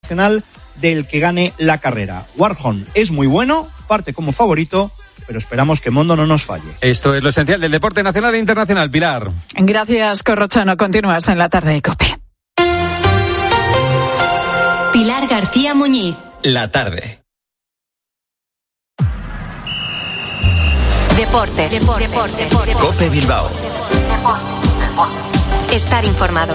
opcional del que gane la carrera. Warhol es muy bueno, parte como favorito, pero esperamos que Mondo no nos falle. Esto es lo esencial del deporte nacional e internacional. Pilar. Gracias, Corrochano. Continúas en la tarde de COPE. Pilar García Muñiz. La tarde. Deportes. COPE Bilbao. Estar informado.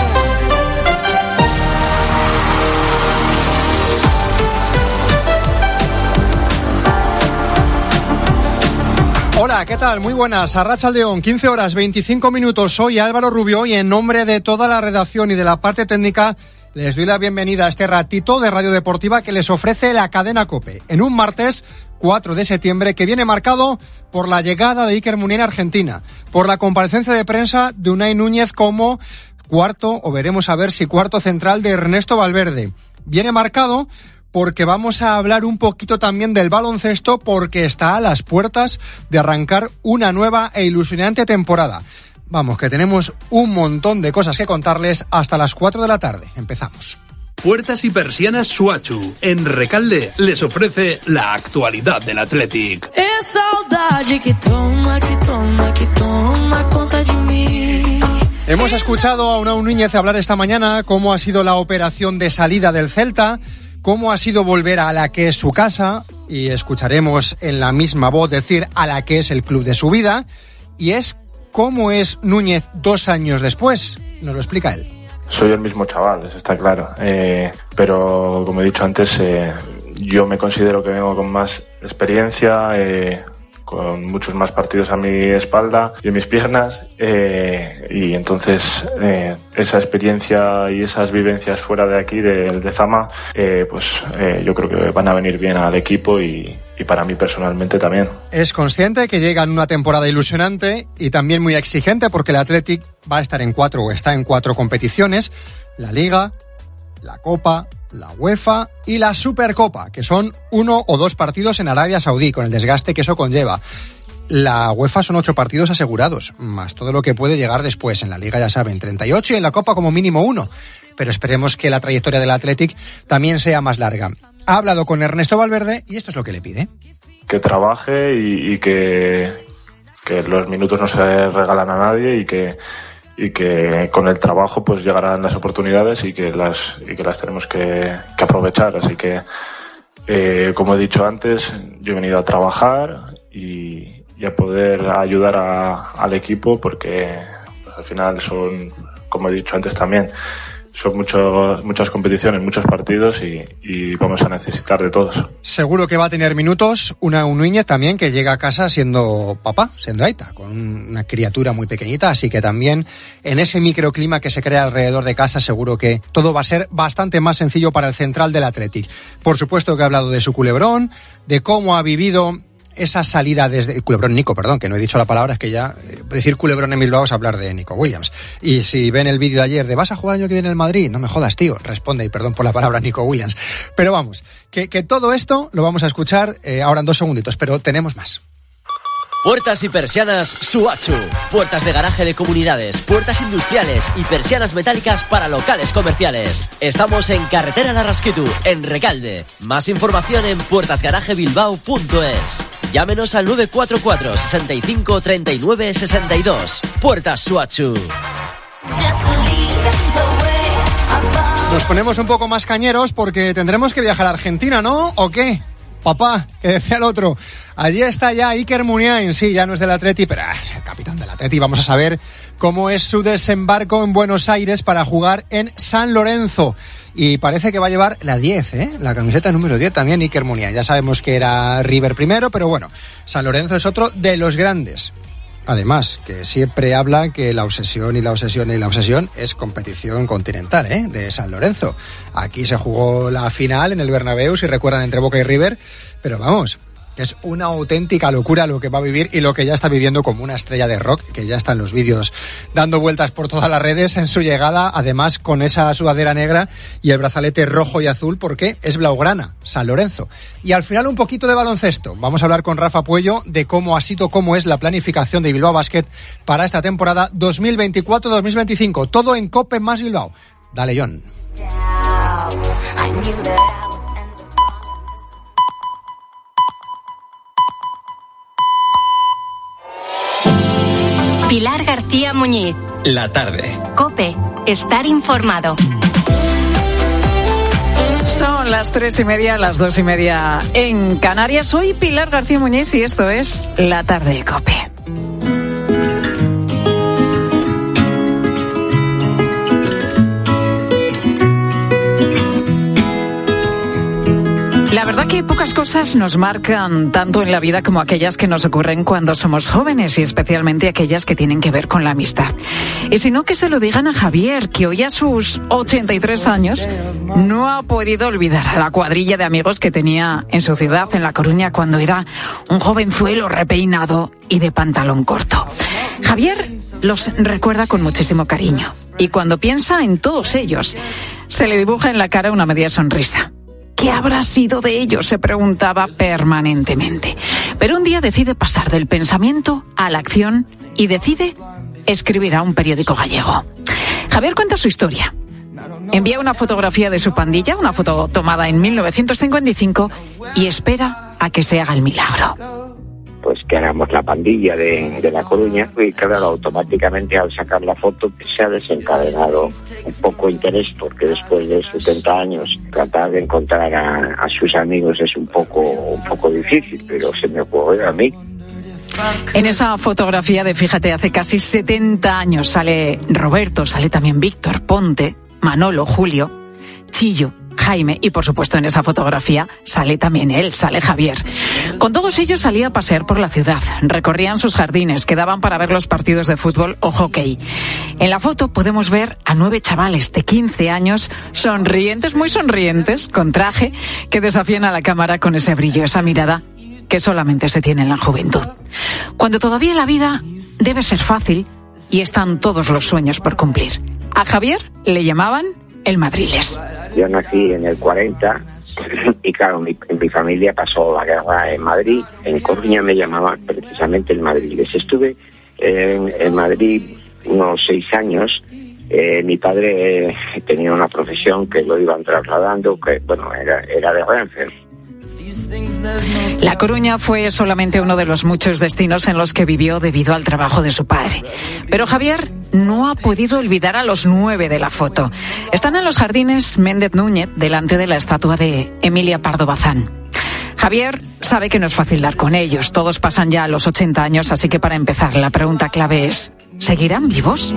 Hola, ¿qué tal? Muy buenas. Arratsaldeon, 15 horas 25 minutos. Soy Álvaro Rubio y en nombre de toda la redacción y de la parte técnica les doy la bienvenida a este ratito de Radio Deportiva que les ofrece la cadena COPE en un martes 4 de septiembre que viene marcado por la llegada de Iker Muniain a Argentina, por la comparecencia de prensa de Unai Núñez como cuarto, o veremos a ver si cuarto central de Ernesto Valverde. Viene marcado porque vamos a hablar un poquito también del baloncesto porque está a las puertas de arrancar una nueva e ilusionante temporada. Vamos, que tenemos un montón de cosas que contarles hasta las 4 de la tarde. Empezamos. Puertas y persianas Suachu. En Recalde les ofrece la actualidad del Athletic. Es saudade que toma conta de mí. Hemos escuchado a Unai Núñez hablar esta mañana cómo ha sido la operación de salida del Celta, cómo ha sido volver a la que es su casa, y escucharemos en la misma voz decir a la que es el club de su vida, y es cómo es Núñez 2 años después. Nos lo explica él. Soy el mismo chaval, eso está claro, pero como he dicho antes, yo me considero que vengo con más experiencia, con muchos más partidos a mi espalda y en mis piernas, y entonces esa experiencia y esas vivencias fuera de aquí, de Zama, yo creo que van a venir bien al equipo y para mí personalmente también. Es consciente que llega en una temporada ilusionante y también muy exigente porque el Athletic va a estar está en 4 competiciones: la Liga, la Copa, la UEFA y la Supercopa, que son 1 o 2 partidos en Arabia Saudí, con el desgaste que eso conlleva. La UEFA son 8 partidos asegurados, más todo lo que puede llegar después. En la Liga, ya saben, 38 y en la Copa como mínimo 1. Pero esperemos que la trayectoria del Athletic también sea más larga. Ha hablado con Ernesto Valverde y esto es lo que le pide. Que trabaje y que los minutos no se regalan a nadie y que con el trabajo pues llegarán las oportunidades y que las tenemos que aprovechar. Así que, como he dicho antes, yo he venido a trabajar y a poder ayudar al equipo porque pues, al final son, como he dicho antes también, son muchas competiciones, muchos partidos y vamos a necesitar de todos. Seguro que va a tener minutos Unai Núñez también, que llega a casa siendo papá, siendo aita, con una criatura muy pequeñita, así que también en ese microclima que se crea alrededor de casa seguro que todo va a ser bastante más sencillo para el central del Athletic. Por supuesto que ha hablado de su culebrón, de cómo ha vivido esa salida desde Culebrón Nico, perdón, que no he dicho la palabra, es que ya decir Culebrón en Bilbao es hablar de Nico Williams. Y si ven el vídeo de ayer de ¿vas a jugar el año que viene en el Madrid? No me jodas, tío, responde, y perdón por la palabra, Nico Williams. Pero vamos, que todo esto lo vamos a escuchar ahora en 2 segunditos, pero tenemos más. Puertas y persianas Suachu. Puertas de garaje de comunidades, puertas industriales y persianas metálicas para locales comerciales. Estamos en Carretera Larrasquitu, en Recalde. Más información en puertasgarajebilbao.es. Llámenos al 944 65 39 62. Puertas Suachu. Nos ponemos un poco más cañeros porque tendremos que viajar a Argentina, ¿no? ¿O qué? Papá, que decía el otro. Allí está ya Iker Muniain, sí, ya no es del Atleti, pero el capitán del Atleti. Vamos a saber cómo es su desembarco en Buenos Aires para jugar en San Lorenzo. Y parece que va a llevar la 10, la camiseta número 10 también Iker Muniain. Ya sabemos que era River primero, pero bueno, San Lorenzo es otro de los grandes. Además, que siempre habla que la obsesión es competición continental, de San Lorenzo. Aquí se jugó la final en el Bernabéu, si recuerdan, entre Boca y River, pero vamos, es una auténtica locura lo que va a vivir y lo que ya está viviendo como una estrella de rock, que ya está en los vídeos dando vueltas por todas las redes en su llegada, además con esa sudadera negra y el brazalete rojo y azul, porque es blaugrana, San Lorenzo. Y al final un poquito de baloncesto. Vamos a hablar con Rafa Puello de cómo es la planificación de Bilbao Basket para esta temporada 2024-2025. Todo en COPE más Bilbao. Dale, John. Muñiz. La tarde. COPE. Estar informado. Son las 3:30, las 2:30 en Canarias. Soy Pilar García Muñiz y esto es La Tarde de COPE. La verdad que pocas cosas nos marcan tanto en la vida como aquellas que nos ocurren cuando somos jóvenes y especialmente aquellas que tienen que ver con la amistad. Y si no, que se lo digan a Javier, que hoy a sus 83 años no ha podido olvidar a la cuadrilla de amigos que tenía en su ciudad, en La Coruña, cuando era un jovenzuelo repeinado y de pantalón corto. Javier los recuerda con muchísimo cariño y cuando piensa en todos ellos, se le dibuja en la cara una media sonrisa. ¿Qué habrá sido de ellos?, se preguntaba permanentemente. Pero un día decide pasar del pensamiento a la acción y decide escribir a un periódico gallego. Javier cuenta su historia. Envía una fotografía de su pandilla, una foto tomada en 1955, y espera a que se haga el milagro. Pues que éramos la pandilla de La Coruña, y claro, automáticamente al sacar la foto se ha desencadenado un poco interés, porque después de 70 años tratar de encontrar a sus amigos es un poco difícil, pero se me ocurrió a mí. En esa fotografía de, fíjate, hace casi 70 años sale Roberto, sale también Víctor, Ponte, Manolo, Julio, Chillo, Jaime y por supuesto en esa fotografía sale también él, sale Javier. Con todos ellos salía a pasear por la ciudad, recorrían sus jardines, quedaban para ver los partidos de fútbol o hockey. En la foto podemos ver a 9 chavales de 15 años, sonrientes, muy sonrientes, con traje, que desafían a la cámara con ese brillo, esa mirada que solamente se tiene en la juventud. Cuando todavía la vida debe ser fácil y están todos los sueños por cumplir. A Javier le llamaban el Madriles. Yo nací en el 40 y claro, en mi familia pasó la guerra en Madrid. En Coruña me llamaban precisamente el Madriles. Estuve en Madrid unos 6 años. Mi padre tenía una profesión que lo iban trasladando, que bueno, era de Renfe. La Coruña fue solamente uno de los muchos destinos en los que vivió debido al trabajo de su padre. Pero Javier no ha podido olvidar a los 9 de la foto. Están en los jardines Méndez Núñez, delante de la estatua de Emilia Pardo Bazán. Javier sabe que no es fácil dar con ellos. Todos pasan ya a los 80 años, así que para empezar, la pregunta clave es: ¿seguirán vivos?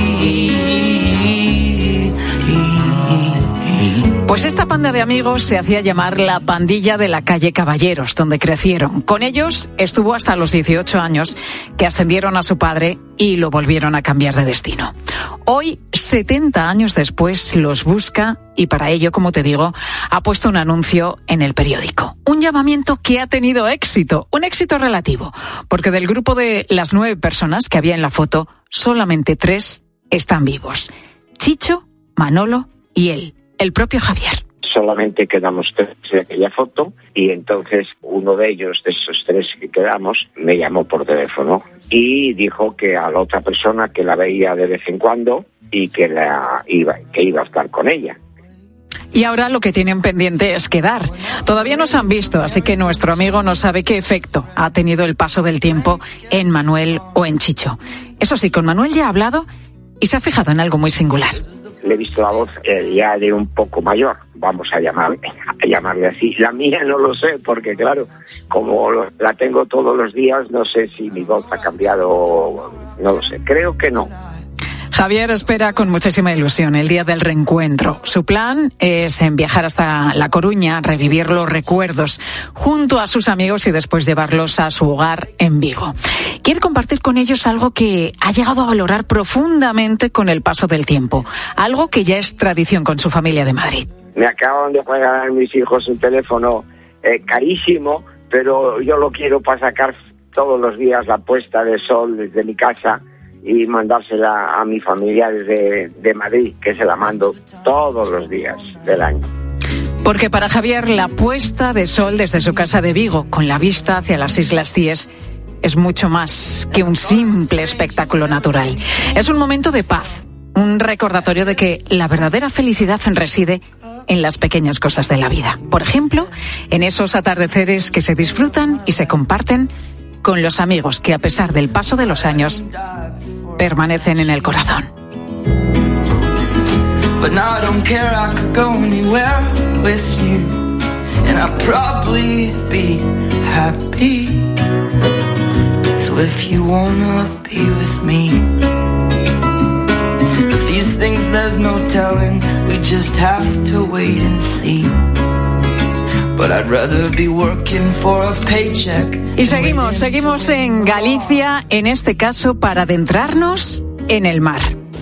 Pues esta panda de amigos se hacía llamar la pandilla de la calle Caballeros, donde crecieron. Con ellos estuvo hasta los 18 años, que ascendieron a su padre y lo volvieron a cambiar de destino. Hoy, 70 años después, los busca y para ello, como te digo, ha puesto un anuncio en el periódico. Un llamamiento que ha tenido éxito, un éxito relativo, porque del grupo de las 9 personas que había en la foto, solamente 3 están vivos. Chicho, Manolo y él. El propio Javier. Solamente quedamos 3 de aquella foto y entonces uno de ellos, de esos 3 que quedamos, me llamó por teléfono y dijo que a la otra persona que la veía de vez en cuando y que iba a estar con ella. Y ahora lo que tienen pendiente es quedar. Todavía no se han visto, así que nuestro amigo no sabe qué efecto ha tenido el paso del tiempo en Manuel o en Chicho. Eso sí, con Manuel ya ha hablado y se ha fijado en algo muy singular. Le he visto la voz ya de un poco mayor, vamos a llamarle así. La mía no lo sé, porque claro, como la tengo todos los días, no sé si mi voz ha cambiado, no lo sé, creo que no. Javier espera con muchísima ilusión el día del reencuentro. Su plan es viajar hasta La Coruña, revivir los recuerdos junto a sus amigos y después llevarlos a su hogar en Vigo. Quiere compartir con ellos algo que ha llegado a valorar profundamente con el paso del tiempo, algo que ya es tradición con su familia de Madrid. Me acaban de regalar mis hijos un teléfono carísimo, pero yo lo quiero para sacar todos los días la puesta de sol desde mi casa y mandársela a mi familia de Madrid, que se la mando todos los días del año. Porque para Javier la puesta de sol desde su casa de Vigo, con la vista hacia las Islas Cíes, es mucho más que un simple espectáculo natural. Es un momento de paz, un recordatorio de que la verdadera felicidad reside en las pequeñas cosas de la vida. Por ejemplo, en esos atardeceres que se disfrutan y se comparten con los amigos que, a pesar del paso de los años, permanecen en el corazón. But now I don't care, I could go anywhere with you, and I'd probably be happy. So if you wanna be with me, if these things there's no telling, we just have to wait and see. But I'd rather be working for a paycheck. Y seguimos en Galicia, en este caso para adentrarnos en el mar.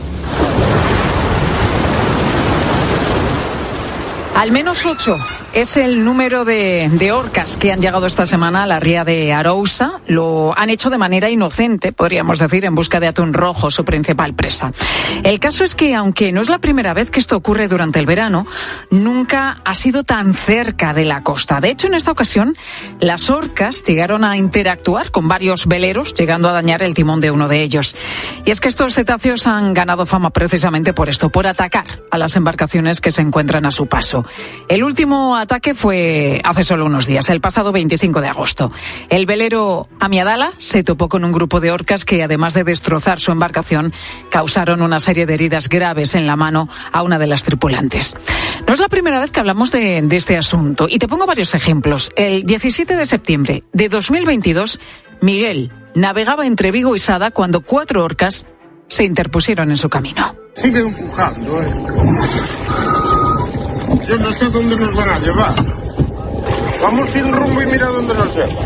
Al menos 8 es el número de orcas que han llegado esta semana a la ría de Arousa. Lo han hecho de manera inocente, podríamos decir, en busca de atún rojo, su principal presa. El caso es que, aunque no es la primera vez que esto ocurre durante el verano, nunca ha sido tan cerca de la costa. De hecho, en esta ocasión, las orcas llegaron a interactuar con varios veleros, llegando a dañar el timón de uno de ellos. Y es que estos cetáceos han ganado fama precisamente por esto, por atacar a las embarcaciones que se encuentran a su paso. El último ataque fue hace solo unos días, el pasado 25 de agosto. El velero Amiadala se topó con un grupo de orcas que, además de destrozar su embarcación, causaron una serie de heridas graves en la mano a una de las tripulantes. No es la primera vez que hablamos de este asunto, y te pongo varios ejemplos. El 17 de septiembre de 2022, Miguel navegaba entre Vigo y Sada cuando 4 orcas se interpusieron en su camino. Sigue empujando, Yo no sé dónde nos van a llevar. Vamos sin rumbo y mira dónde nos llevan.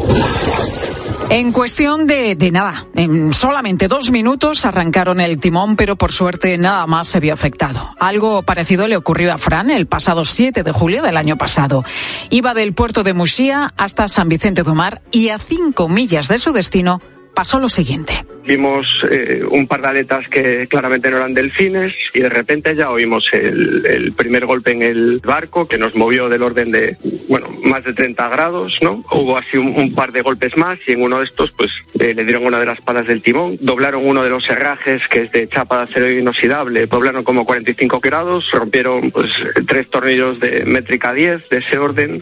En cuestión de nada, en solamente 2 minutos arrancaron el timón, pero por suerte nada más se vio afectado. Algo parecido le ocurrió a Fran el pasado 7 de julio del año pasado. Iba del puerto de Muxía hasta San Vicente do Mar y a 5 millas de su destino pasó lo siguiente. Vimos un par de aletas que claramente no eran delfines y de repente ya oímos el primer golpe en el barco que nos movió del orden de, más de 30 grados, ¿no? Hubo así un par de golpes más y en uno de estos pues le dieron una de las palas del timón, doblaron uno de los herrajes que es de chapa de acero inoxidable, doblaron como 45 grados, rompieron pues 3 tornillos de métrica 10 de ese orden.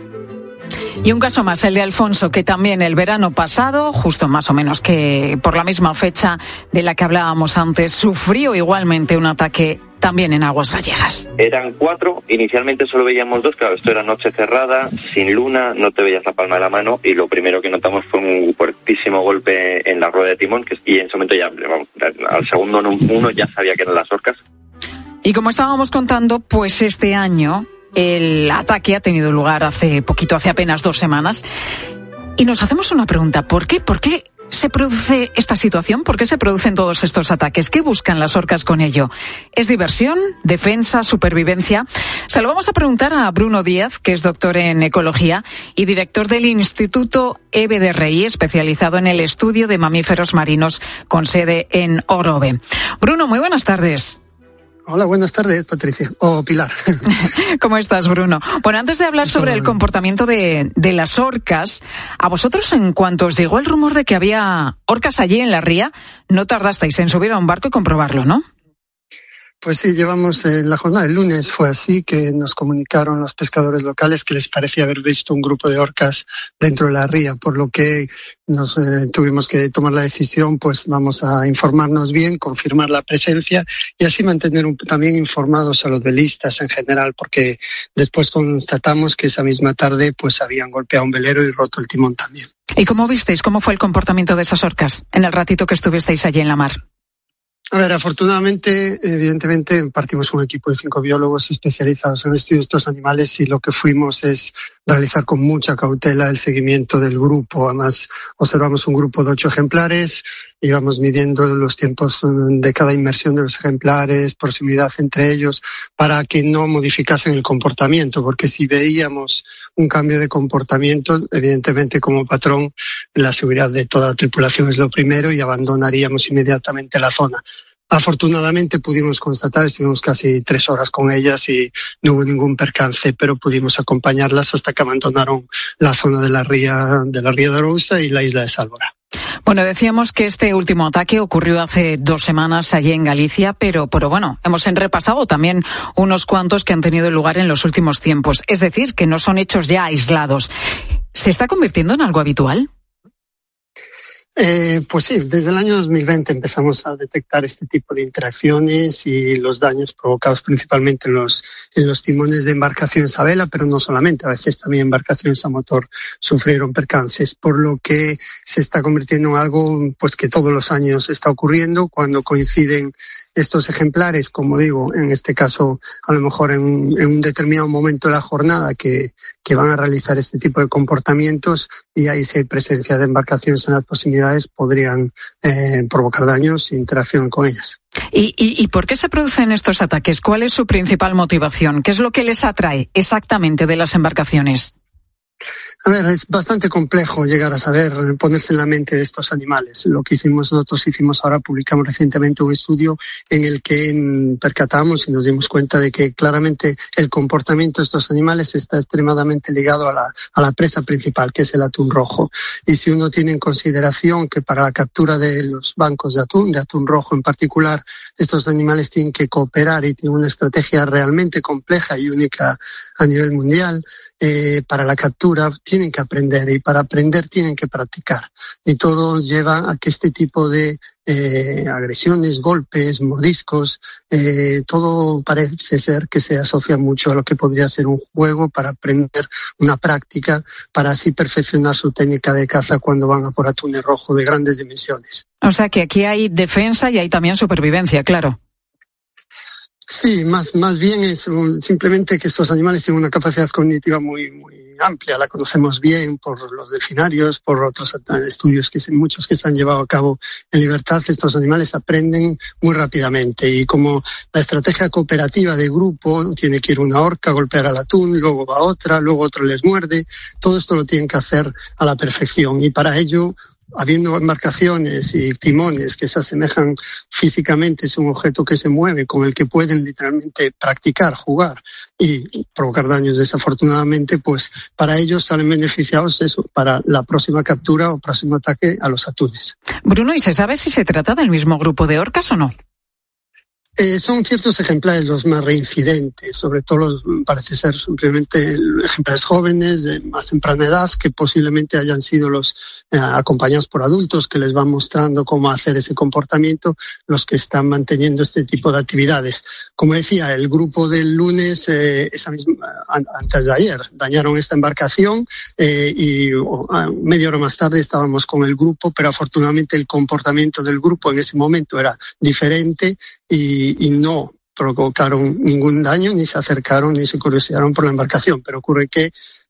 Y un caso más, el de Alfonso, que también el verano pasado, justo más o menos que por la misma fecha de la que hablábamos antes, sufrió igualmente un ataque también en aguas gallegas. Eran 4, inicialmente solo veíamos 2, claro, esto era noche cerrada, sin luna, no te veías la palma de la mano y lo primero que notamos fue un fuertísimo golpe en la rueda de timón y en ese momento ya, al segundo uno ya sabía que eran las orcas. Y como estábamos contando, pues este año el ataque ha tenido lugar hace apenas 2 semanas. Y nos hacemos una pregunta, ¿por qué? ¿Por qué se produce esta situación? ¿Por qué se producen todos estos ataques? ¿Qué buscan las orcas con ello? ¿Es diversión, defensa, supervivencia? Se lo vamos a preguntar a Bruno Díaz, que es doctor en ecología y director del Instituto EBDRI, especializado en el estudio de mamíferos marinos con sede en Orobe. Bruno, muy buenas tardes. Hola, buenas tardes, Patricia. O Pilar. ¿Cómo estás, Bruno? Bueno, antes de hablar sobre el comportamiento de las orcas, a vosotros, en cuanto os llegó el rumor de que había orcas allí en la ría, no tardasteis en subir a un barco y comprobarlo, ¿no? Pues sí, llevamos la jornada del lunes, fue así que nos comunicaron los pescadores locales que les parecía haber visto un grupo de orcas dentro de la ría, por lo que nos tuvimos que tomar la decisión, pues vamos a informarnos bien, confirmar la presencia y así mantener también informados a los velistas en general, porque después constatamos que esa misma tarde pues habían golpeado un velero y roto el timón también. ¿Y cómo visteis? ¿Cómo fue el comportamiento de esas orcas en el ratito que estuvisteis allí en la mar? A ver, afortunadamente, evidentemente, partimos un equipo de 5 biólogos especializados en el estudio de estos animales y lo que fuimos es realizar con mucha cautela el seguimiento del grupo. Además, observamos un grupo de 8 ejemplares, íbamos midiendo los tiempos de cada inmersión de los ejemplares, proximidad entre ellos, para que no modificasen el comportamiento, porque si veíamos un cambio de comportamiento, evidentemente como patrón, la seguridad de toda la tripulación es lo primero y abandonaríamos inmediatamente la zona. Afortunadamente pudimos constatar, estuvimos casi 3 horas con ellas y no hubo ningún percance, pero pudimos acompañarlas hasta que abandonaron la zona de la ría de Arousa y la isla de Sálvora. Bueno, decíamos que este último ataque ocurrió hace 2 semanas allí en Galicia, pero bueno, hemos repasado también unos cuantos que han tenido lugar en los últimos tiempos. Es decir, que no son hechos ya aislados. ¿Se está convirtiendo en algo habitual? Pues sí, desde el año 2020 empezamos a detectar este tipo de interacciones y los daños provocados principalmente en los timones de embarcaciones a vela, pero no solamente, a veces también embarcaciones a motor sufrieron percances, por lo que se está convirtiendo en algo pues que todos los años está ocurriendo cuando coinciden estos ejemplares, como digo, en este caso a lo mejor en un determinado momento de la jornada que van a realizar este tipo de comportamientos, y ahí si hay presencia de embarcaciones en las proximidades podrían provocar daños e interacción con ellas. ¿Y por qué se producen estos ataques? ¿Cuál es su principal motivación? ¿Qué es lo que les atrae exactamente de las embarcaciones? A ver, es bastante complejo llegar a saber, ponerse en la mente de estos animales. Lo que nosotros hicimos ahora, publicamos recientemente un estudio en el que percatamos y nos dimos cuenta de que claramente el comportamiento de estos animales está extremadamente ligado a la presa principal, que es el atún rojo. Y si uno tiene en consideración que para la captura de los bancos de atún rojo en particular, estos animales tienen que cooperar y tienen una estrategia realmente compleja y única a nivel mundial, para la captura tienen que aprender, y para aprender tienen que practicar, y todo lleva a que este tipo de agresiones, golpes, mordiscos, todo parece ser que se asocia mucho a lo que podría ser un juego para aprender una práctica, para así perfeccionar su técnica de caza cuando van a por atunes rojos de grandes dimensiones. O sea que aquí hay defensa y hay también supervivencia, claro. Sí, más bien es simplemente que estos animales tienen una capacidad cognitiva muy amplia. La conocemos bien por los delfinarios, por otros estudios muchos que se han llevado a cabo en libertad. Estos animales aprenden muy rápidamente, y como la estrategia cooperativa de grupo tiene que ir una orca a golpear al atún, luego va otra, luego otro les muerde, todo esto lo tienen que hacer a la perfección, y para ello, habiendo embarcaciones y timones que se asemejan físicamente, es un objeto que se mueve, con el que pueden literalmente practicar, jugar y provocar daños. Desafortunadamente, pues para ellos salen beneficiados para la próxima captura o próximo ataque a los atunes. Bruno, ¿y se sabe si se trata del mismo grupo de orcas o no? Son ciertos ejemplares los más reincidentes, sobre todo parece ser simplemente ejemplares jóvenes de más temprana edad, que posiblemente hayan sido los acompañados por adultos que les van mostrando cómo hacer ese comportamiento, los que están manteniendo este tipo de actividades. Como decía, el grupo del lunes, antes de ayer, dañaron esta embarcación y media hora más tarde estábamos con el grupo, pero afortunadamente el comportamiento del grupo en ese momento era diferente y no provocaron ningún daño, ni se acercaron, ni se curiosearon por la embarcación. Pero ocurre que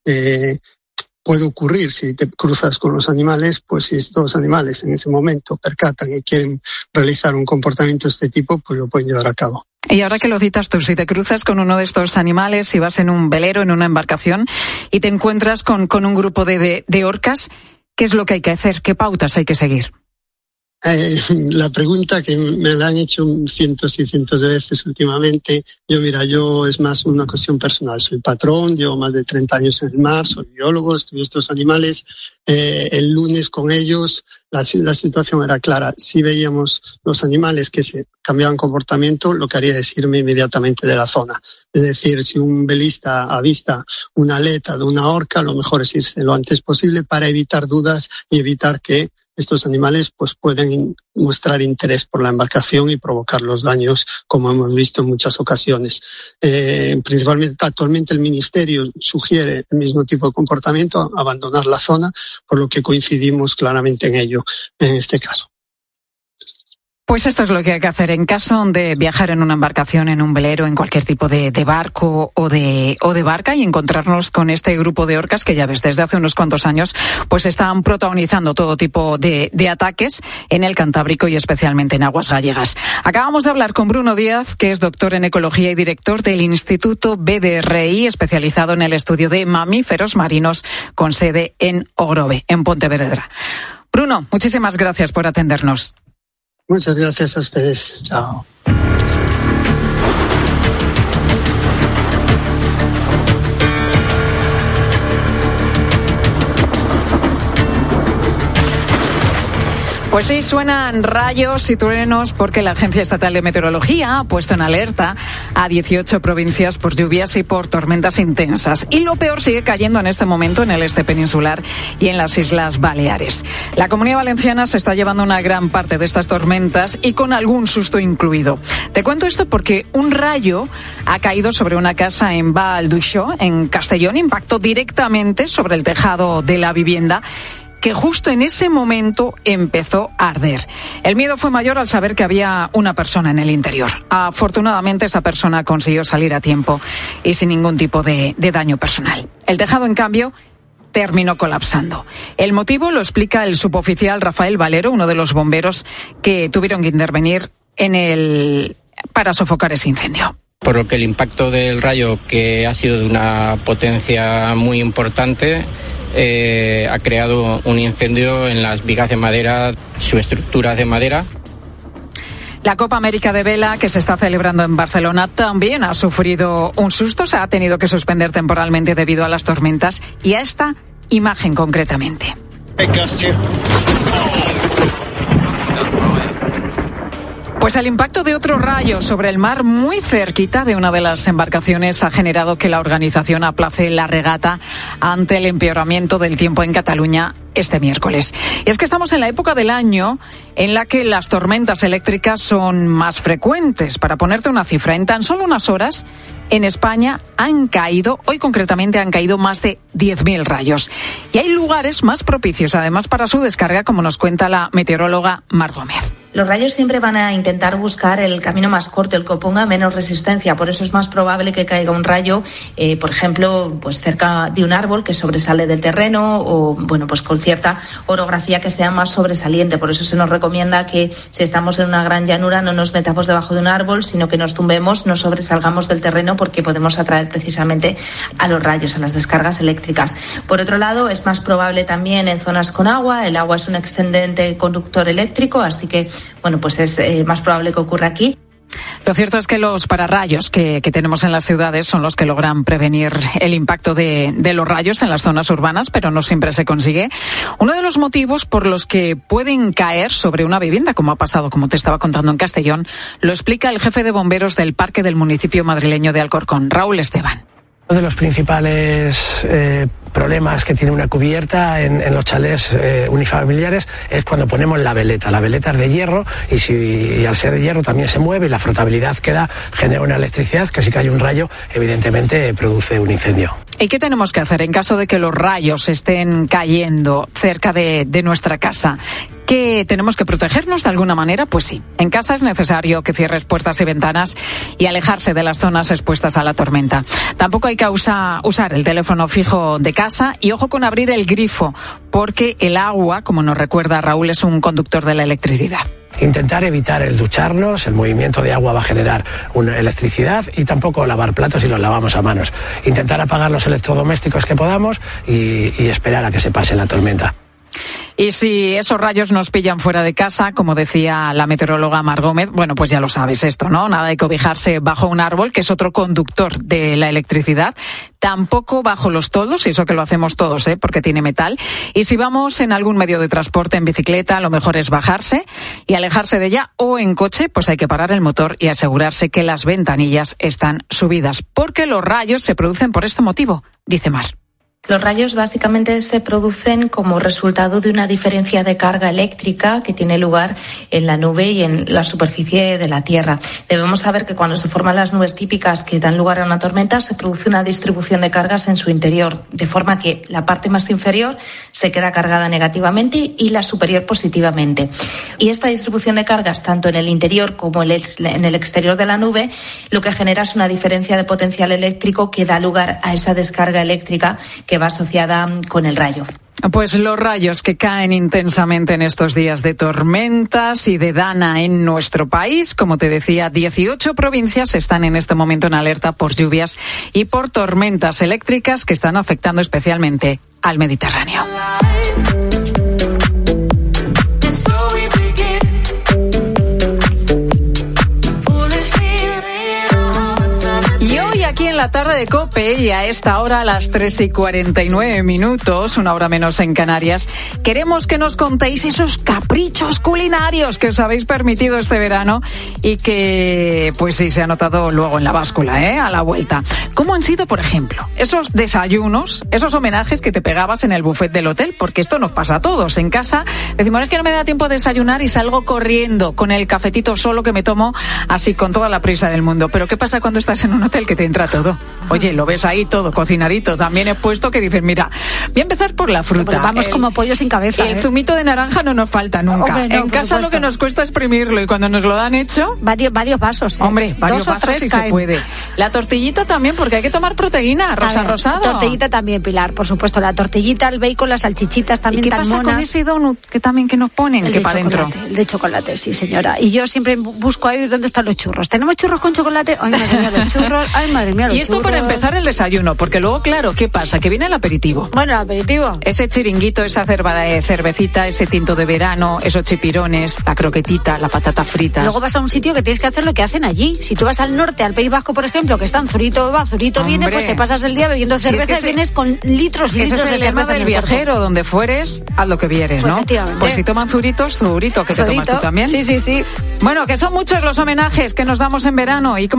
puede ocurrir si te cruzas con los animales, pues si estos animales en ese momento percatan y quieren realizar un comportamiento de este tipo, pues lo pueden llevar a cabo. Y ahora que lo citas tú, si te cruzas con uno de estos animales, si vas en un velero, en una embarcación, y te encuentras con un grupo de orcas, ¿qué es lo que hay que hacer? ¿Qué pautas hay que seguir? La pregunta que me la han hecho cientos y cientos de veces últimamente, yo es más una cuestión personal. Soy patrón, llevo más de 30 años en el mar, soy biólogo, estudio estos animales. El lunes con ellos la situación era clara. Si veíamos los animales que se cambiaban comportamiento, lo que haría es irme inmediatamente de la zona. Es decir, si un velista avista una aleta de una orca, lo mejor es irse lo antes posible para evitar dudas y evitar que estos animales pues pueden mostrar interés por la embarcación y provocar los daños, como hemos visto en muchas ocasiones. Principalmente, actualmente el Ministerio sugiere el mismo tipo de comportamiento, abandonar la zona, por lo que coincidimos claramente en ello, en este caso. Pues esto es lo que hay que hacer en caso de viajar en una embarcación, en un velero, en cualquier tipo de barco o de barca, y encontrarnos con este grupo de orcas que ya ves, desde hace unos cuantos años, pues están protagonizando todo tipo de ataques en el Cantábrico y especialmente en aguas gallegas. Acabamos de hablar con Bruno Díaz, que es doctor en ecología y director del Instituto BDRI, especializado en el estudio de mamíferos marinos, con sede en Ogrove, en Pontevedra. Bruno, muchísimas gracias por atendernos. Muchas gracias a ustedes. Chao. Pues sí, suenan rayos y truenos porque la Agencia Estatal de Meteorología ha puesto en alerta a 18 provincias por lluvias y por tormentas intensas. Y lo peor sigue cayendo en este momento en el este peninsular y en las Islas Baleares. La Comunidad Valenciana se está llevando una gran parte de estas tormentas y con algún susto incluido. Te cuento esto porque un rayo ha caído sobre una casa en Val d'Uixó, en Castellón, impactó directamente sobre el tejado de la vivienda, que justo en ese momento empezó a arder. El miedo fue mayor al saber que había una persona en el interior. Afortunadamente, esa persona consiguió salir a tiempo y sin ningún tipo de daño personal. El tejado, en cambio, terminó colapsando. El motivo lo explica el suboficial Rafael Valero, uno de los bomberos que tuvieron que intervenir para sofocar ese incendio. Por lo que el impacto del rayo, que ha sido de una potencia muy importante, ha creado un incendio en las vigas de madera, subestructuras de madera. La Copa América de Vela, que se está celebrando en Barcelona, también ha sufrido un susto. Se ha tenido que suspender temporalmente debido a las tormentas y a esta imagen concretamente. Pues el impacto de otro rayo sobre el mar muy cerquita de una de las embarcaciones ha generado que la organización aplace la regata ante el empeoramiento del tiempo en Cataluña este miércoles. Y es que estamos en la época del año en la que las tormentas eléctricas son más frecuentes. Para ponerte una cifra, en tan solo unas horas en España hoy concretamente han caído más de 10.000 rayos. Y hay lugares más propicios además para su descarga, como nos cuenta la meteoróloga Mar Gómez. Los rayos siempre van a intentar buscar el camino más corto, el que oponga menos resistencia. Por eso es más probable que caiga un rayo, por ejemplo, pues cerca de un árbol que sobresale del terreno o, pues con cierta orografía que sea más sobresaliente. Por eso se nos recomienda que si estamos en una gran llanura no nos metamos debajo de un árbol, sino que nos tumbemos, no sobresalgamos del terreno, porque podemos atraer precisamente a los rayos, a las descargas eléctricas. Por otro lado, es más probable también en zonas con agua. El agua es un excelente conductor eléctrico, así que pues es más probable que ocurra aquí. Lo cierto es que los pararrayos que tenemos en las ciudades son los que logran prevenir el impacto de los rayos en las zonas urbanas, pero no siempre se consigue. Uno de los motivos por los que pueden caer sobre una vivienda, como ha pasado, como te estaba contando en Castellón, lo explica el jefe de bomberos del parque del municipio madrileño de Alcorcón, Raúl Esteban. Uno de los principales problemas que tiene una cubierta en los chalés unifamiliares es cuando ponemos la veleta. La veleta es de hierro y al ser de hierro también se mueve y la flotabilidad que da genera una electricidad que si cae un rayo evidentemente produce un incendio. ¿Y qué tenemos que hacer en caso de que los rayos estén cayendo cerca de nuestra casa? ¿Que tenemos que protegernos de alguna manera? Pues sí. En casa es necesario que cierres puertas y ventanas y alejarse de las zonas expuestas a la tormenta. Tampoco hay que usar el teléfono fijo de casa y ojo con abrir el grifo, porque el agua, como nos recuerda Raúl, es un conductor de la electricidad. Intentar evitar el ducharnos, el movimiento de agua va a generar una electricidad, y tampoco lavar platos si los lavamos a manos. Intentar apagar los electrodomésticos que podamos y esperar a que se pase la tormenta. Y si esos rayos nos pillan fuera de casa, como decía la meteoróloga Mar Gómez, pues ya lo sabes esto, ¿no? Nada de cobijarse bajo un árbol, que es otro conductor de la electricidad. Tampoco bajo los toldos, y eso que lo hacemos todos, porque tiene metal. Y si vamos en algún medio de transporte, en bicicleta, lo mejor es bajarse y alejarse de ella, o en coche, pues hay que parar el motor y asegurarse que las ventanillas están subidas, porque los rayos se producen por este motivo, dice Mar. Los rayos básicamente se producen como resultado de una diferencia de carga eléctrica que tiene lugar en la nube y en la superficie de la Tierra. Debemos saber que cuando se forman las nubes típicas que dan lugar a una tormenta, se produce una distribución de cargas en su interior, de forma que la parte más inferior se queda cargada negativamente y la superior positivamente. Y esta distribución de cargas, tanto en el interior como en el exterior de la nube, lo que genera es una diferencia de potencial eléctrico que da lugar a esa descarga eléctrica que va asociada con el rayo. Pues los rayos que caen intensamente en estos días de tormentas y de dana en nuestro país. Como te decía, 18 provincias están en este momento en alerta por lluvias y por tormentas eléctricas que están afectando especialmente al Mediterráneo. Aquí en la la tarde de COPE y a esta hora, a las 3:49, una hora menos en Canarias, queremos que nos contéis esos caprichos culinarios que os habéis permitido este verano y que, pues sí, se ha notado luego en la báscula, a la vuelta. ¿Cómo han sido, por ejemplo, esos desayunos, esos homenajes que te pegabas en el buffet del hotel? Porque esto nos pasa a todos. En casa decimos, es que no me da tiempo de desayunar y salgo corriendo con el cafetito solo que me tomo así con toda la prisa del mundo. Pero ¿qué pasa cuando estás en un hotel que te entra todo? Oye, lo ves ahí todo cocinadito, también he puesto que dices, mira, voy a empezar por la fruta. Pero vamos como pollo sin cabeza. El zumito de naranja no nos falta nunca. Hombre, no, en casa lo que nos cuesta es exprimirlo y cuando nos lo dan hecho... Varios vasos, Hombre, varios vasos si se puede. La tortillita también, porque hay que tomar proteína, rosado. Tortillita también, Pilar, por supuesto. La tortillita, el bacon, las salchichitas también tan monas. ¿Y qué pasa con ese donut que nos ponen? El que de para adentro. El de chocolate, sí, señora. Y yo siempre busco ahí dónde están los churros. ¿Tenemos churros con chocolate? Ay, madre mía, los churros. Ay, madre mía, los churros. Y esto para empezar el desayuno, porque luego, claro, ¿qué pasa? Que viene el aperitivo. Bueno, el aperitivo. Ese chiringuito, esa cervecita, ese tinto de verano, esos chipirones, la croquetita, la patata fritas. Luego vas a un sitio que tienes que hacer lo que hacen allí. Si tú vas al norte, al País Vasco, por ejemplo, que están Zurito va, Zurito viene, pues te pasas el día bebiendo cerveza y vienes con litros y litros de cerveza. Ese es el lema del viajero, donde fueres, haz lo que vieres, ¿no? Pues si toman zuritos, zurito, que te tomas tú también. Sí, sí, sí. Bueno, que son muchos los homenajes que nos damos en verano. ¿Y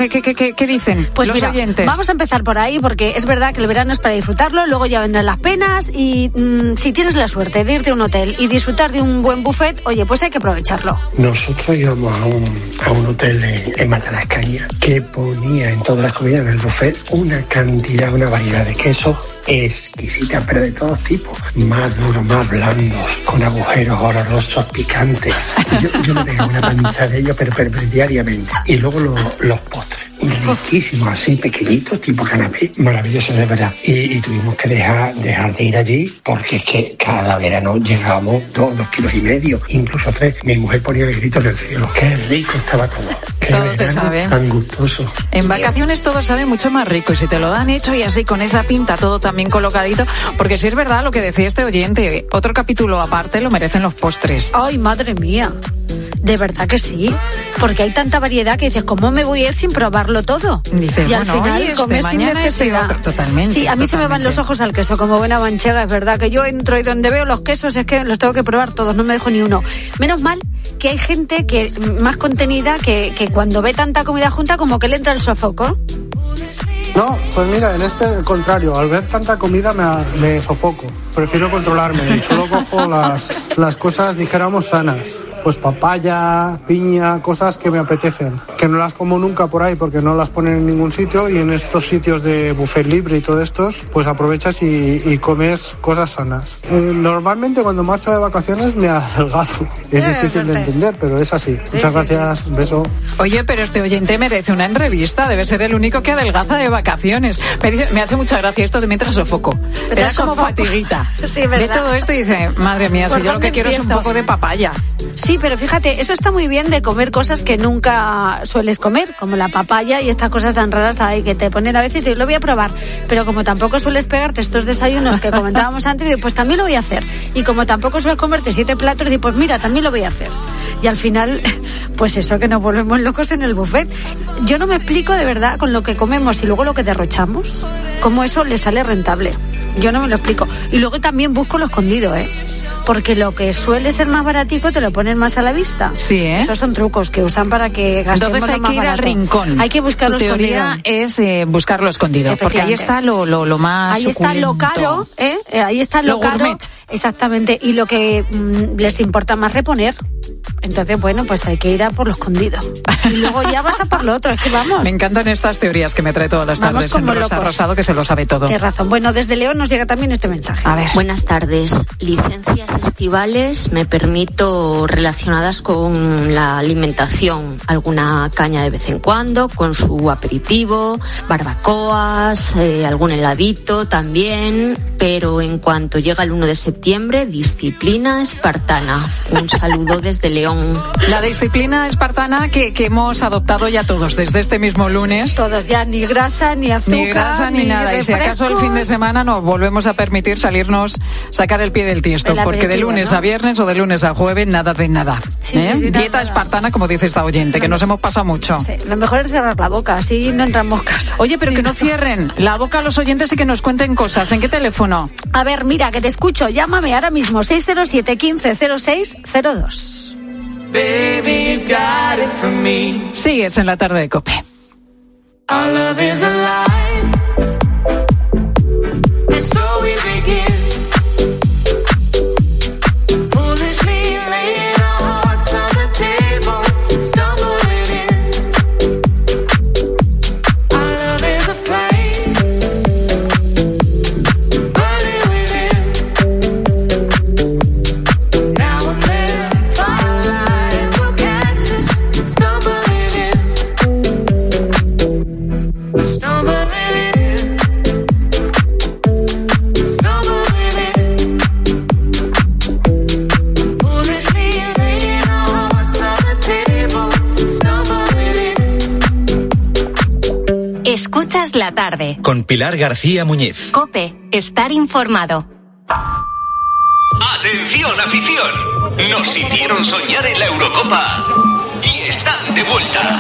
qué dicen pues los oyentes? Vamos a empezar por ahí, porque es verdad que el verano es para disfrutarlo, luego ya vendrán las penas y si tienes la suerte de irte a un hotel y disfrutar de un buen buffet, oye, pues hay que aprovecharlo. Nosotros íbamos a un hotel en Matalascaña que ponía en todas las comidas del buffet una variedad de quesos exquisita, pero de todos tipos, más duros, más blandos, con agujeros horrorosos, picantes. Yo me pegaba una paniza de ellos, pero diariamente. Y luego los postres, riquísimos, así pequeñitos, tipo canapé, maravillosos de verdad. Y tuvimos que dejar de ir allí, porque es que cada verano llegábamos 2,5 kilos, incluso 3. Mi mujer ponía el grito en el cielo, qué rico estaba todo. Todo te sabe. Tan gustoso. En vacaciones todo sabe mucho más rico y si te lo dan hecho y así con esa pinta todo también colocadito, porque si es verdad lo que decía este oyente, otro capítulo aparte lo merecen los postres. Ay, madre mía. De verdad que sí, porque hay tanta variedad que dices, ¿cómo me voy a ir sin probarlo todo? Dices, y al final comer sin necesidad. Totalmente. Sí, a mí se me van los ojos al queso, como buena manchega, es verdad que yo entro y donde veo los quesos es que los tengo que probar todos, no me dejo ni uno. Menos mal que hay gente que más contenida que cuando ve tanta comida junta como que le entra el sofoco. No, pues mira, en el contrario, al ver tanta comida me sofoco. Prefiero controlarme y solo cojo las cosas, dijéramos, sanas. Pues papaya, piña, cosas que me apetecen, que no las como nunca por ahí porque no las ponen en ningún sitio, y en estos sitios de buffet libre y todo estos, pues aprovechas y comes cosas sanas. Normalmente cuando marcho de vacaciones me adelgazo. Es difícil de entender, pero es así. Muchas gracias, un beso. Oye, pero este oyente merece una entrevista, debe ser el único que adelgaza de vacaciones. Me hace mucha gracia esto de mientras sofoco. Me da como fatiguita. Sí, ve todo esto y dice, madre mía, si yo lo que quiero es un poco de papaya. Sí, pero fíjate, eso está muy bien de comer cosas que nunca sueles comer, como la papaya y estas cosas tan raras ahí que te ponen a veces y digo, lo voy a probar, pero como tampoco sueles pegarte estos desayunos que comentábamos antes, digo, pues también lo voy a hacer. Y como tampoco sueles comerte 7 platos, digo, pues mira, también lo voy a hacer. Y al final, pues eso, que nos volvemos locos en el buffet. Yo no me explico de verdad con lo que comemos y luego lo que derrochamos, cómo eso le sale rentable. Yo no me lo explico. Y luego también busco lo escondido, porque lo que suele ser más baratico te lo ponen más a la vista. Sí, Esos son trucos que usan para que gastemos Entonces hay más que ir barato. al rincón. Hay que buscarlo escondido. Tu teoría es buscarlo escondido, porque ahí está lo más ahí está suculento. lo caro, ahí está lo caro. Gourmet. Exactamente, y lo que les importa más reponer. Entonces, bueno, pues hay que ir a por lo escondido. Y luego ya vas a por lo otro, es que vamos. Me encantan estas teorías que me trae todas las Vamos tardes como en Rosa locos. Rosado, que se lo sabe todo. Tienes razón. Bueno, desde León nos llega también este mensaje. A ver. Buenas tardes. Licencias estivales me permito relacionadas con la alimentación. Alguna caña de vez en cuando, con su aperitivo, barbacoas, algún heladito también. Pero en cuanto llega el 1 de septiembre, disciplina espartana. Un saludo desde León. León. La disciplina espartana que hemos adoptado ya todos desde este mismo lunes. Todos ya, ni grasa, ni azúcar, ni grasa, ni nada. refrescos. Y si acaso el fin de semana nos volvemos a permitir sacar el pie del tiesto, porque de lunes a viernes o de lunes a jueves nada de nada. Sí, Dieta espartana, como dice esta oyente, que nos hemos pasado mucho. Sí, lo mejor es cerrar la boca, así no entran moscas. Oye, pero que no cierren la boca a los oyentes y que nos cuenten cosas. ¿En qué teléfono? A ver, mira, que te escucho. Llámame ahora mismo, 607 15 06 02. Baby, you got it from me. Sigues en la tarde de COPE. Our love is alive. And so we begin. Foolishly laying our hearts on the table, stumbling in. Our love is a flame, burning within. Now and then, firelight will catch us, stumbling in. Stumbling in. Stumbling in. Foolishly laying our hearts on the table, stumbling in. Escuchas la tarde. Con Pilar García Muñiz. COPE, estar informado. ¡Atención, afición! Nos hicieron soñar en la Eurocopa y están de vuelta.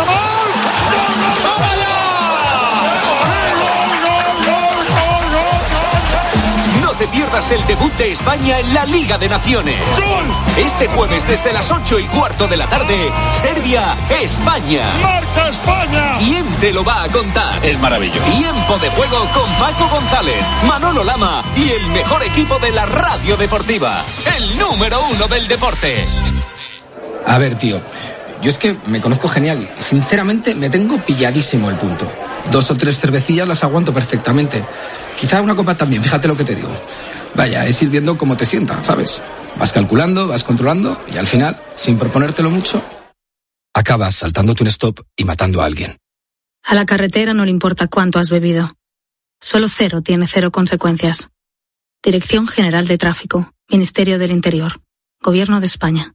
No te pierdas el debut de España en la Liga de Naciones. Este jueves desde las 8:15 de la tarde, Serbia-España. ¡Marca España! ¿Quién te lo va a contar? Es maravilloso. Tiempo de juego con Paco González, Manolo Lama y el mejor equipo de la radio deportiva. El número 1 del deporte. A ver, tío, yo es que me conozco genial. Sinceramente, me tengo pilladísimo el punto. 2 o 3 cervecillas las aguanto perfectamente. Quizá una copa también, fíjate lo que te digo. Vaya, es ir viendo cómo te sienta, ¿sabes? Vas calculando, vas controlando y al final, sin proponértelo mucho, acabas saltándote un stop y matando a alguien. A la carretera no le importa cuánto has bebido. Solo cero tiene cero consecuencias. Dirección General de Tráfico, Ministerio del Interior, Gobierno de España.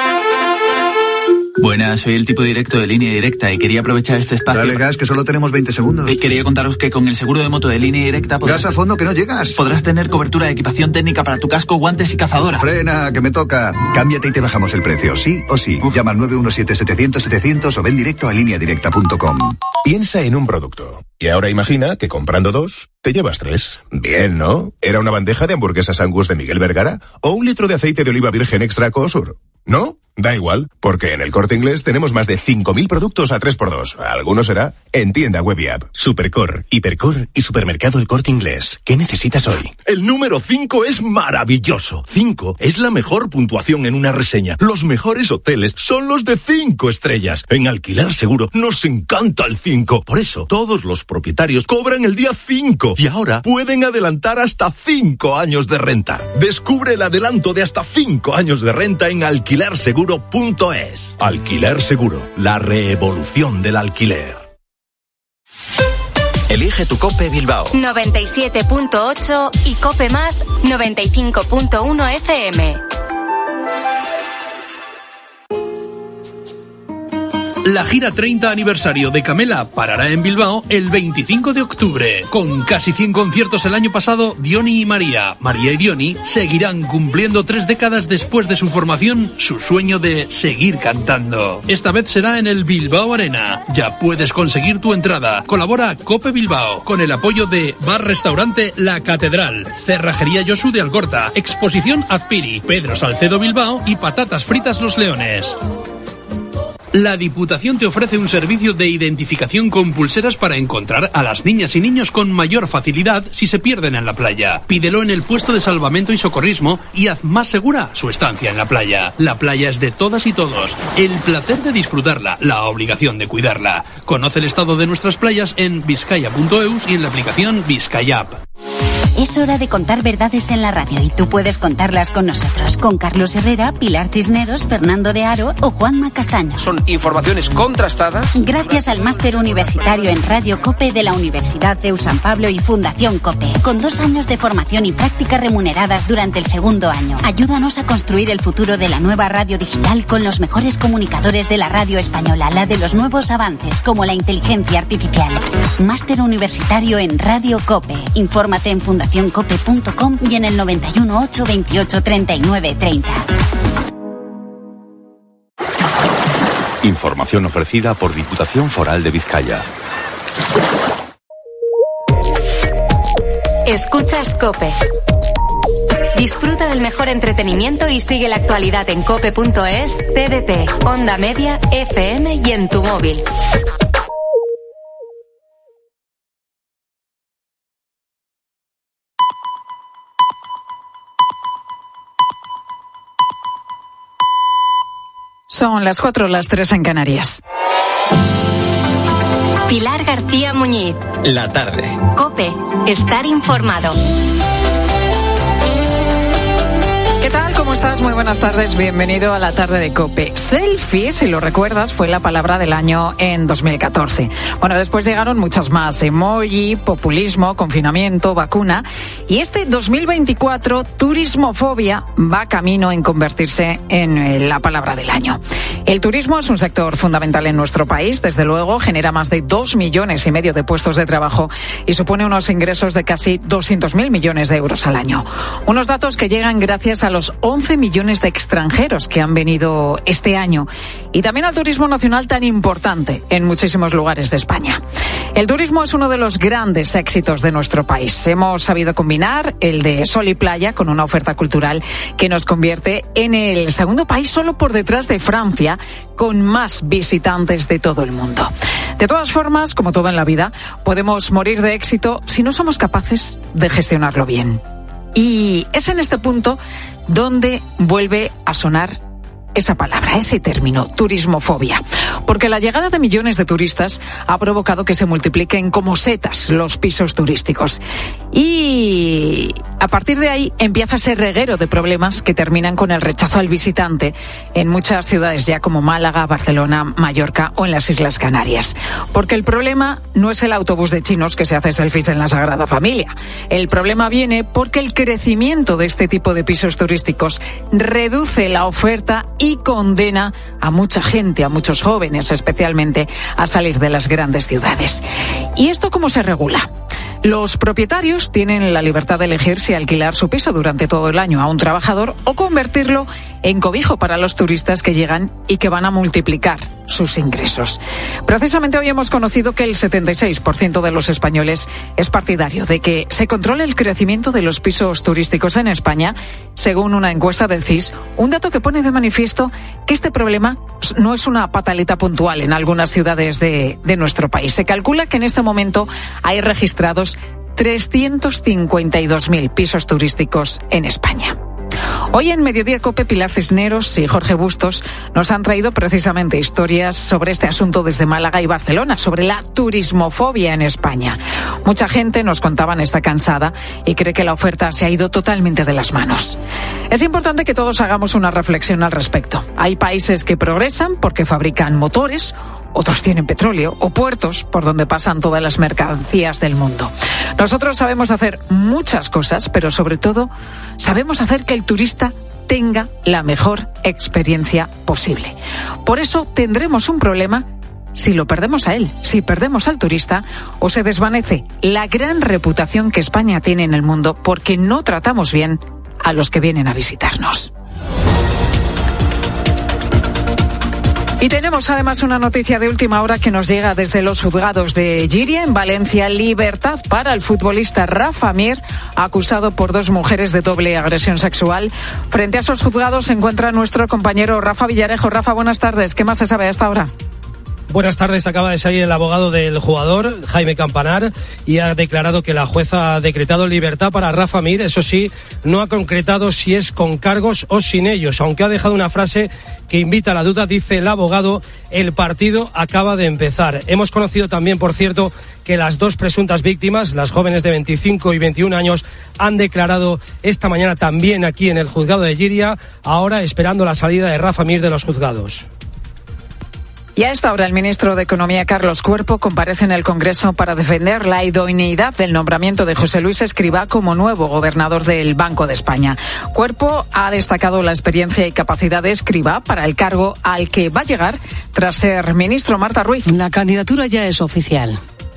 Buenas, soy el tipo directo de Línea Directa y quería aprovechar este espacio. Dale gas, que solo tenemos 20 segundos. Y quería contaros que con el seguro de moto de Línea Directa Gas a fondo, que no llegas. podrás tener cobertura de equipación técnica para tu casco, guantes y cazadora. Frena, que me toca. Cámbiate y te bajamos el precio, sí o sí. Llama al 917-700-700 o ven directo a lineadirecta.com. Piensa en un producto. Y ahora imagina que comprando 2, te llevas 3. Bien, ¿no? ¿Era una bandeja de hamburguesas Angus de Miguel Vergara? ¿O un litro de aceite de oliva virgen extra Cosur? ¿No? Da igual, porque en el Corte Inglés tenemos más de 5.000 productos a 3x2. Alguno será en tienda web y app. Supercor, Hipercor y Supermercado El Corte Inglés. ¿Qué necesitas hoy? El número 5 es maravilloso. 5 es la mejor puntuación en una reseña. Los mejores hoteles son los de 5 estrellas. En Alquiler Seguro nos encanta el 5. Por eso, todos los propietarios cobran el día 5 y ahora pueden adelantar hasta 5 años de renta. Descubre el adelanto de hasta 5 años de renta en alquilerseguro.es. Alquiler Seguro, la revolución del alquiler. Elige tu COPE Bilbao. 97.8 y COPE más 95.1 FM. La gira 30 aniversario de Camela parará en Bilbao el 25 de octubre. Con casi 100 conciertos el año pasado, Diony y María y Diony seguirán cumpliendo 3 décadas después de su formación su sueño de seguir cantando. Esta vez será en el Bilbao Arena. Ya puedes conseguir tu entrada. Colabora COPE Bilbao con el apoyo de Bar-Restaurante La Catedral, Cerrajería Josu de Algorta, Exposición Azpiri, Pedro Salcedo Bilbao y Patatas Fritas Los Leones. La Diputación te ofrece un servicio de identificación con pulseras para encontrar a las niñas y niños con mayor facilidad si se pierden en la playa. Pídelo en el puesto de salvamento y socorrismo y haz más segura su estancia en la playa. La playa es de todas y todos. El placer de disfrutarla, la obligación de cuidarla. Conoce el estado de nuestras playas en vizcaya.eus y en la aplicación Vizcaya App. Es hora de contar verdades en la radio y tú puedes contarlas con nosotros, con Carlos Herrera, Pilar Cisneros, Fernando de Aro o Juanma Castaño. Son informaciones contrastadas. Gracias al máster universitario en Radio COPE de la Universidad CEU San Pablo y Fundación COPE, con 2 años de formación y prácticas remuneradas durante el segundo año. Ayúdanos a construir el futuro de la nueva radio digital con los mejores comunicadores de la radio española, la de los nuevos avances como la inteligencia artificial. Máster universitario en Radio COPE. Infórmate en fundacioncope.com y en el 91 828 39 30. Información ofrecida por Diputación Foral de Vizcaya. Escuchas COPE. Disfruta del mejor entretenimiento y sigue la actualidad en cope.es, TDT, Onda Media, FM y en tu móvil. Son las 4, las 3 en Canarias. Pilar García Muñiz. La tarde. COPE. Estar informado. ¿Qué tal? ¿Cómo estás? Muy buenas tardes. Bienvenido a la tarde de COPE. Selfie, si lo recuerdas, fue la palabra del año en 2014. Bueno, después llegaron muchas más. Emoji, populismo, confinamiento, vacuna. Y este 2024, turismofobia, va camino en convertirse en la palabra del año. El turismo es un sector fundamental en nuestro país. Desde luego, genera más de 2,5 millones de puestos de trabajo y supone unos ingresos de casi 200.000 millones de euros al año. Unos datos que llegan gracias a los 11 millones de extranjeros que han venido este año y también al turismo nacional tan importante en muchísimos lugares de España. El turismo es uno de los grandes éxitos de nuestro país. Hemos sabido combinar el de sol y playa con una oferta cultural que nos convierte en el segundo país solo por detrás de Francia con más visitantes de todo el mundo. De todas formas, como todo en la vida, podemos morir de éxito si no somos capaces de gestionarlo bien. Y es en este punto donde vuelve a sonar esa palabra, ese término, turismofobia. Porque la llegada de millones de turistas ha provocado que se multipliquen como setas los pisos turísticos. Y a partir de ahí empieza ese reguero de problemas que terminan con el rechazo al visitante en muchas ciudades ya como Málaga, Barcelona, Mallorca o en las Islas Canarias. Porque el problema no es el autobús de chinos que se hace selfies en la Sagrada Familia. El problema viene porque el crecimiento de este tipo de pisos turísticos reduce la oferta y condena a mucha gente, a muchos jóvenes especialmente, a salir de las grandes ciudades. ¿Y esto cómo se regula? Los propietarios tienen la libertad de elegir si alquilar su piso durante todo el año a un trabajador o convertirlo en cobijo para los turistas que llegan y que van a multiplicar sus ingresos. Precisamente hoy hemos conocido que el 76% de los españoles es partidario de que se controle el crecimiento de los pisos turísticos en España, según una encuesta del CIS, un dato que pone de manifiesto que este problema no es una pataleta puntual en algunas ciudades de nuestro país. Se calcula que en este momento hay registrados 352.000 pisos turísticos en España. Hoy en Mediodía COPE, Pilar Cisneros y Jorge Bustos nos han traído precisamente historias sobre este asunto desde Málaga y Barcelona, sobre la turismofobia en España. Mucha gente, nos contaban, está cansada y cree que la oferta se ha ido totalmente de las manos. Es importante que todos hagamos una reflexión al respecto. Hay países que progresan porque fabrican motores, otros tienen petróleo o puertos por donde pasan todas las mercancías del mundo. Nosotros sabemos hacer muchas cosas, pero sobre todo sabemos hacer que el turista tenga la mejor experiencia posible. Por eso tendremos un problema si lo perdemos a él, si perdemos al turista o se desvanece la gran reputación que España tiene en el mundo porque no tratamos bien a los que vienen a visitarnos. Y tenemos además una noticia de última hora que nos llega desde los juzgados de Llíria, en Valencia. Libertad para el futbolista Rafa Mir, acusado por 2 mujeres de doble agresión sexual. Frente a esos juzgados se encuentra nuestro compañero Rafa Villarejo. Rafa, buenas tardes. ¿Qué más se sabe hasta ahora? Buenas tardes. Acaba de salir el abogado del jugador, Jaime Campanar, y ha declarado que la jueza ha decretado libertad para Rafa Mir. Eso sí, no ha concretado si es con cargos o sin ellos, aunque ha dejado una frase que invita a la duda. Dice el abogado: el partido acaba de empezar. Hemos conocido también, por cierto, que las dos presuntas víctimas, las jóvenes de 25 y 21 años, han declarado esta mañana también aquí en el juzgado de Llíria, ahora esperando la salida de Rafa Mir de los juzgados. Y a esta hora el ministro de Economía, Carlos Cuerpo, comparece en el Congreso para defender la idoneidad del nombramiento de José Luis Escrivá como nuevo gobernador del Banco de España. Cuerpo ha destacado la experiencia y capacidad de Escrivá para el cargo al que va a llegar tras ser ministro. Marta Ruiz. La candidatura ya es oficial.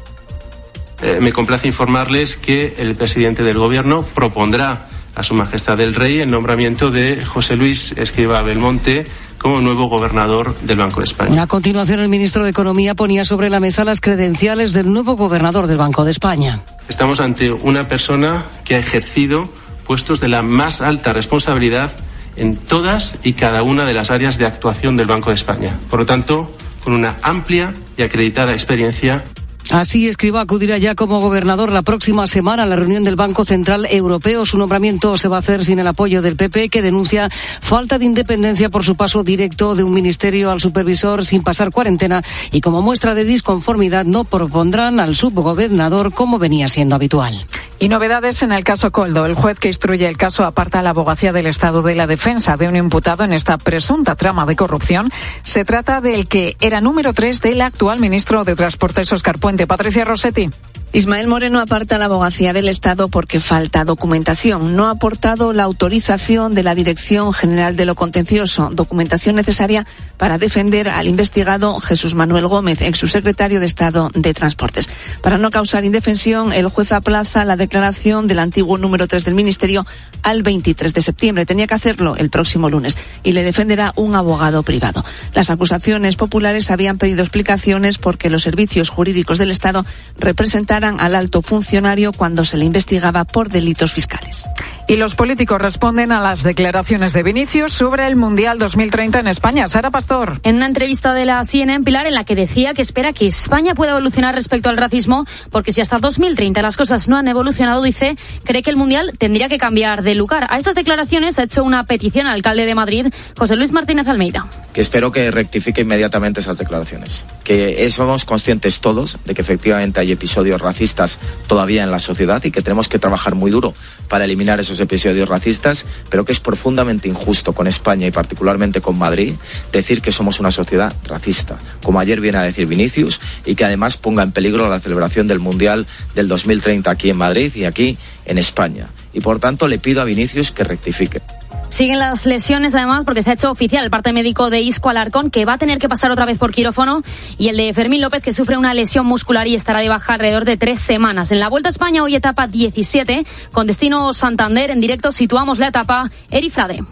Me complace informarles que el presidente del Gobierno propondrá a Su Majestad el Rey el nombramiento de José Luis Escrivá Belmonte como nuevo gobernador del Banco de España. A continuación, el ministro de Economía ponía sobre la mesa las credenciales del nuevo gobernador del Banco de España. Estamos ante una persona que ha ejercido puestos de la más alta responsabilidad en todas y cada una de las áreas de actuación del Banco de España. Por lo tanto, con una amplia y acreditada experiencia. Así, Escrivá acudirá ya como gobernador la próxima semana a la reunión del Banco Central Europeo. Su nombramiento se va a hacer sin el apoyo del PP, que denuncia falta de independencia por su paso directo de un ministerio al supervisor sin pasar cuarentena, y como muestra de disconformidad no propondrán al subgobernador como venía siendo habitual. Y novedades en el caso Coldo. El juez que instruye el caso aparta a la Abogacía del Estado de la defensa de un imputado en esta presunta trama de corrupción. Se trata del que era número 3 del actual ministro de Transportes, Óscar Puente. Patricia Rossetti. Ismael Moreno aparta a la Abogacía del Estado porque falta documentación. No ha aportado la autorización de la Dirección General de lo Contencioso, documentación necesaria para defender al investigado Jesús Manuel Gómez, exsubsecretario de Estado de Transportes. Para no causar indefensión, el juez aplaza la declaración del antiguo número 3 del Ministerio al 23 de septiembre. Tenía que hacerlo el próximo lunes y le defenderá un abogado privado. Las acusaciones populares habían pedido explicaciones porque los servicios jurídicos del Estado representaron al alto funcionario cuando se le investigaba por delitos fiscales. Y los políticos responden a las declaraciones de Vinicius sobre el Mundial 2030 en España. Sara Pastor. En una entrevista de la CNN, Pilar, en la que decía que espera que España pueda evolucionar respecto al racismo, porque si hasta 2030 las cosas no han evolucionado, dice, cree que el Mundial tendría que cambiar de lugar. A estas declaraciones ha hecho una petición al alcalde de Madrid, José Luis Martínez Almeida. Que espero que rectifique inmediatamente esas declaraciones. Que somos conscientes todos de que efectivamente hay episodios racistas todavía en la sociedad y que tenemos que trabajar muy duro para eliminar esos episodios racistas, pero que es profundamente injusto con España y particularmente con Madrid decir que somos una sociedad racista, como ayer viene a decir Vinicius, y que además ponga en peligro la celebración del Mundial del 2030 aquí en Madrid y aquí en España. Y por tanto le pido a Vinicius que rectifique. Siguen las lesiones, además, porque se ha hecho oficial el parte médico de Isco Alarcón, que va a tener que pasar otra vez por quirófano, y el de Fermín López, que sufre una lesión muscular y estará de baja alrededor de 3 semanas. En la Vuelta a España, hoy etapa 17, con destino Santander. En directo situamos la etapa. Eri Frade.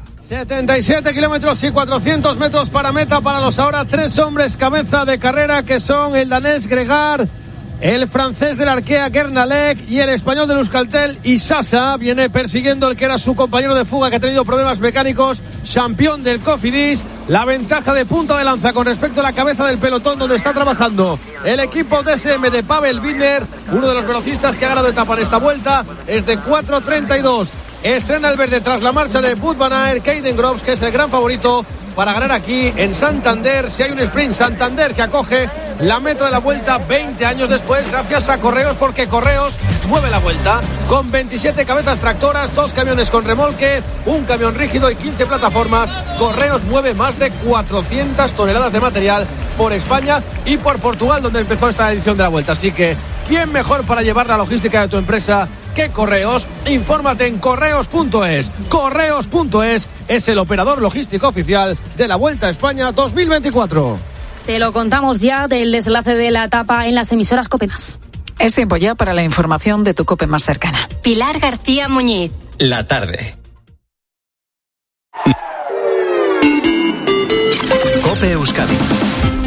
77 kilómetros y 400 metros para meta para los ahora 3 hombres cabeza de carrera, que son el danés Gregar, el francés del Arkea Gernalec y el español del Euskaltel Isasa. Viene persiguiendo el que era su compañero de fuga, que ha tenido problemas mecánicos, campeón del Cofidis. La ventaja de punta de lanza con respecto a la cabeza del pelotón, donde está trabajando el equipo DSM de Pavel Binder, uno de los velocistas que ha ganado etapa en esta vuelta, es de 4.32. Estrena el verde tras la marcha de Wout van Aert. Caden Groves, que es el gran favorito para ganar aquí en Santander. Si hay un sprint, Santander que acoge la meta de la vuelta 20 años después, gracias a Correos, porque Correos mueve la vuelta con 27 cabezas tractoras, 2 camiones con remolque, un camión rígido y 15 plataformas. Correos mueve más de 400 toneladas de material por España y por Portugal, donde empezó esta edición de la vuelta. Así que, ¿quién mejor para llevar la logística de tu empresa que Correos? Infórmate en correos.es. Correos.es es el operador logístico oficial de la Vuelta a España 2024. Te lo contamos ya del desenlace de la etapa en las emisoras COPE+. Es tiempo ya para la información de tu COPE más cercana. Pilar García Muñiz. La tarde. COPE Euskadi.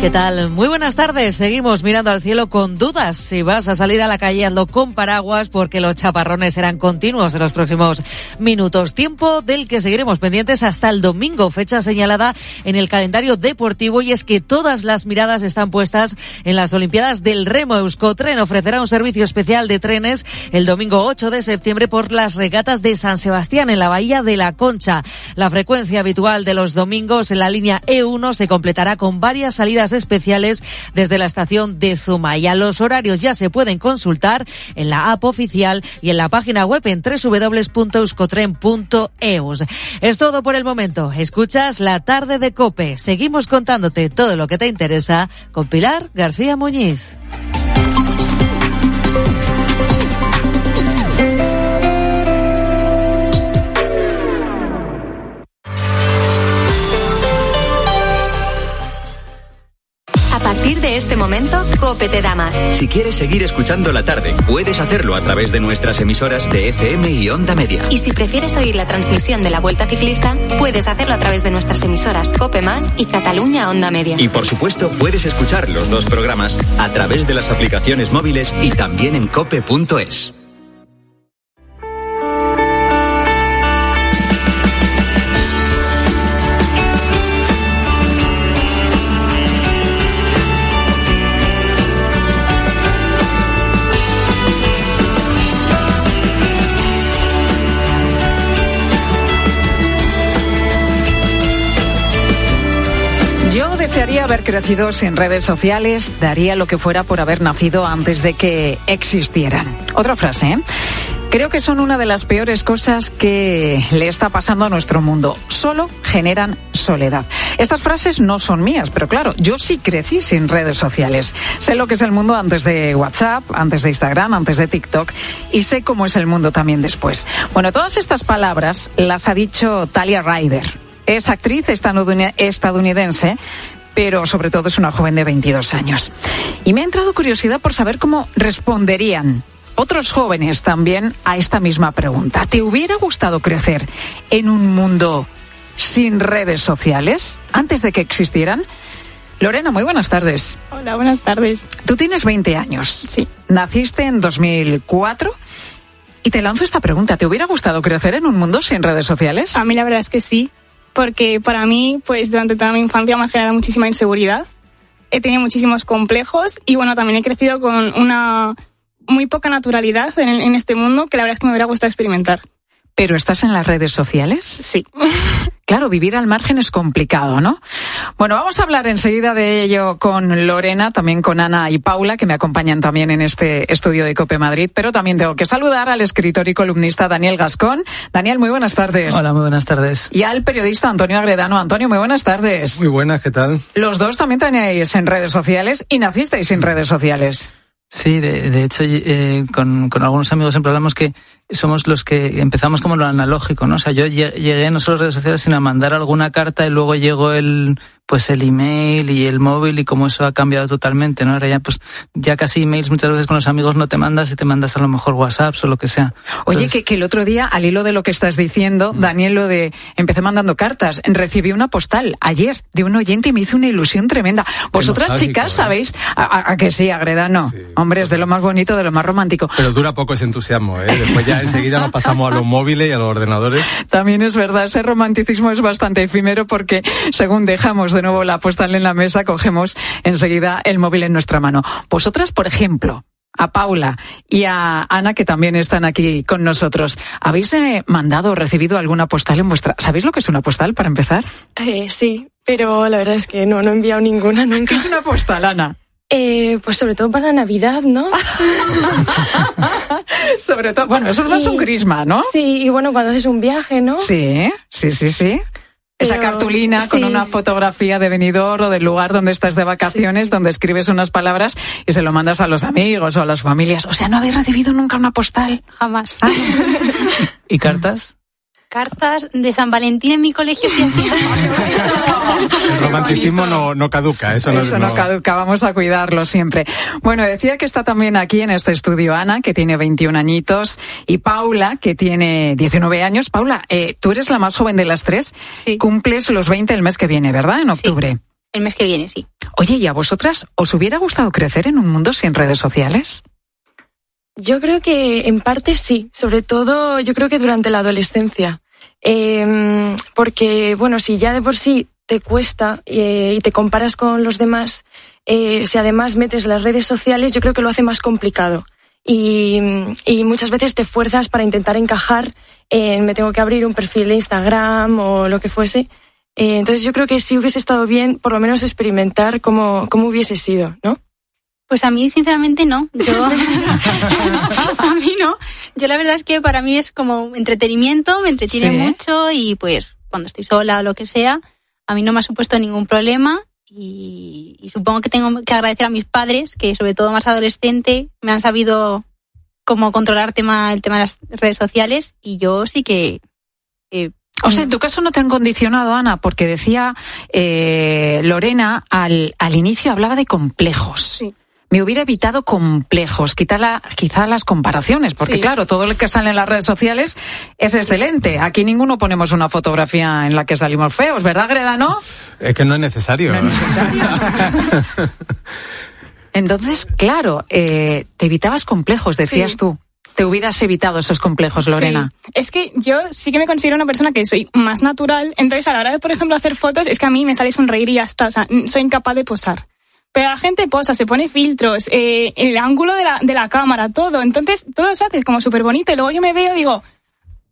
¿Qué tal? Muy buenas tardes. Seguimos mirando al cielo con dudas. Si vas a salir a la calle, hazlo con paraguas porque los chaparrones serán continuos en los próximos minutos. Tiempo del que seguiremos pendientes hasta el domingo, fecha señalada en el calendario deportivo, y es que todas las miradas están puestas en las Olimpiadas del Remo. Euskotren ofrecerá un servicio especial de trenes el domingo 8 de septiembre por las regatas de San Sebastián en la Bahía de la Concha. La frecuencia habitual de los domingos en la línea E1 se completará con varias salidas especiales desde la estación de Zumaya. Los horarios ya se pueden consultar en la app oficial y en la página web en www.euskotren.eus. Es todo por el momento. Escuchas La Tarde de COPE. Seguimos contándote todo lo que te interesa con Pilar García Muñiz. A partir de este momento, COPE te da más. Si quieres seguir escuchando La Tarde, puedes hacerlo a través de nuestras emisoras de FM y Onda Media. Y si prefieres oír la transmisión de la Vuelta Ciclista, puedes hacerlo a través de nuestras emisoras COPE Más y Cataluña Onda Media. Y por supuesto, puedes escuchar los dos programas a través de las aplicaciones móviles y también en cope.es. Desearía haber crecido sin redes sociales, daría lo que fuera por haber nacido antes de que existieran. Otra frase, ¿eh? Creo que son una de las peores cosas que le está pasando a nuestro mundo. Solo generan soledad. Estas frases no son mías, pero claro, yo sí crecí sin redes sociales. Sé lo que es el mundo antes de WhatsApp, antes de Instagram, antes de TikTok, y sé cómo es el mundo también después. Bueno, todas estas palabras las ha dicho Talia Ryder. Es actriz estadounidense, pero sobre todo es una joven de 22 años. Y me ha entrado curiosidad por saber cómo responderían otros jóvenes también a esta misma pregunta. ¿Te hubiera gustado crecer en un mundo sin redes sociales antes de que existieran? Lorena, muy buenas tardes. Hola, buenas tardes. Tú tienes 20 años. Sí. Naciste en 2004. Y te lanzo esta pregunta. ¿Te hubiera gustado crecer en un mundo sin redes sociales? A mí la verdad es que sí. Porque para mí, pues durante toda mi infancia me ha generado muchísima inseguridad. He tenido muchísimos complejos y bueno, también he crecido con una muy poca naturalidad en este mundo que la verdad es que me hubiera gustado experimentar. ¿Pero estás en las redes sociales? Sí. Claro, vivir al margen es complicado, ¿no? Bueno, vamos a hablar enseguida de ello con Lorena, también con Ana y Paula, que me acompañan también en este estudio de COPE Madrid, pero también tengo que saludar al escritor y columnista Daniel Gascón. Daniel, muy buenas tardes. Hola, muy buenas tardes. Y al periodista Antonio Agredano. Antonio, muy buenas tardes. Muy buenas, ¿qué tal? Los dos también tenéis en redes sociales y nacisteis en redes sociales. Sí, de hecho, con algunos amigos siempre hablamos que somos los que empezamos como lo analógico, ¿no? O sea, yo llegué no solo a redes sociales, sino a mandar alguna carta y luego llegó el email y el móvil y como eso ha cambiado totalmente, ¿no? Ahora ya casi emails muchas veces con los amigos no te mandas y te mandas a lo mejor WhatsApp o lo que sea. Oye, que el otro día, al hilo de lo que estás diciendo, Daniel, empecé mandando cartas, recibí una postal ayer de un oyente y me hizo una ilusión tremenda. Vosotras, chicas, ¿sabéis? ¿A que sí, Agredano? Sí. Hombre, es de lo más bonito, de lo más romántico. Pero dura poco ese entusiasmo, ¿eh? Después ya enseguida nos pasamos a los móviles y a los ordenadores. También es verdad, ese romanticismo es bastante efímero porque según dejamos de nuevo la postal en la mesa, cogemos enseguida el móvil en nuestra mano. Vosotras, por ejemplo, a Paula y a Ana, que también están aquí con nosotros, ¿habéis mandado o recibido alguna postal en vuestra... ¿Sabéis lo que es una postal, para empezar? Sí, pero la verdad es que no he enviado ninguna nunca. ¿Qué es una postal, Ana? Pues sobre todo para Navidad, ¿no? Sobre todo, bueno, eso es un crisma, ¿no? Sí, y bueno, cuando haces un viaje, ¿no? Sí. Esa cartulina con una fotografía de Benidorm o del lugar donde estás de vacaciones, donde escribes unas palabras y se lo mandas a los amigos o a las familias. O sea, ¿no habéis recibido nunca una postal? Jamás. ¿Y cartas? Cartas de San Valentín en mi colegio siempre. El romanticismo no caduca, eso no caduca, vamos a cuidarlo siempre. Bueno, decía que está también aquí en este estudio Ana, que tiene 21 añitos, y Paula, que tiene 19 años. Paula, tú eres la más joven de las tres. Sí. Cumples los 20 el mes que viene, ¿verdad? En octubre. el mes que viene, sí. Oye, ¿y a vosotras os hubiera gustado crecer en un mundo sin redes sociales? Yo creo que en parte sí, sobre todo yo creo que durante la adolescencia. Porque, bueno, si ya de por sí te cuesta y te comparas con los demás, si además metes las redes sociales, yo creo que lo hace más complicado. Y muchas veces te fuerzas para intentar encajar en me tengo que abrir un perfil de Instagram o lo que fuese. Entonces yo creo que sí hubiese estado bien por lo menos experimentar cómo hubiese sido, ¿no? Pues a mí sinceramente no. A mí no. Yo la verdad es que para mí es como entretenimiento, me entretiene mucho y pues cuando estoy sola o lo que sea, a mí no me ha supuesto ningún problema y supongo que tengo que agradecer a mis padres que sobre todo más adolescente me han sabido cómo controlar el tema de las redes sociales y yo sí que... O sea, en tu caso no te han condicionado, Ana, porque decía Lorena, al inicio hablaba de complejos. Sí. Me hubiera evitado complejos, quizá las comparaciones, porque claro, todo lo que sale en las redes sociales es excelente. Aquí ninguno ponemos una fotografía en la que salimos feos, ¿verdad, Greda, no? Es que no es necesario. No es necesario. Entonces, claro, te evitabas complejos, decías tú. Te hubieras evitado esos complejos, Lorena. Sí. Es que yo sí que me considero una persona que soy más natural, entonces a la hora de, por ejemplo, hacer fotos, es que a mí me sale sonreír y ya está, o sea, soy incapaz de posar. Pero la gente posa, se pone filtros, el ángulo de la cámara, todo. Entonces, todo se hace como súper bonito. Y luego yo me veo y digo,